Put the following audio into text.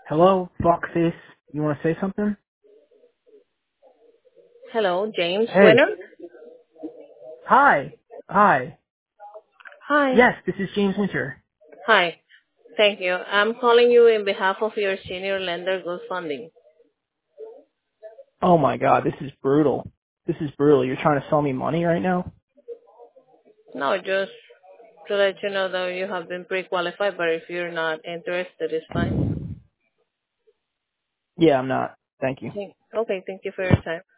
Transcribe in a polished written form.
Hello, fuckface. You want to say something? Hello, James Hey. Winner. Hi. Hi. Hi. Yes, this is James Winter. Hi. Thank you. I'm calling you in behalf of your senior lender Gulf Funding. Oh my god, this is brutal. This is brutal. You're trying to sell me money right now? No, just to let you know that you have been pre-qualified, but if you're not interested, it's fine. Yeah, I'm not. Thank you. Okay, thank you for your time.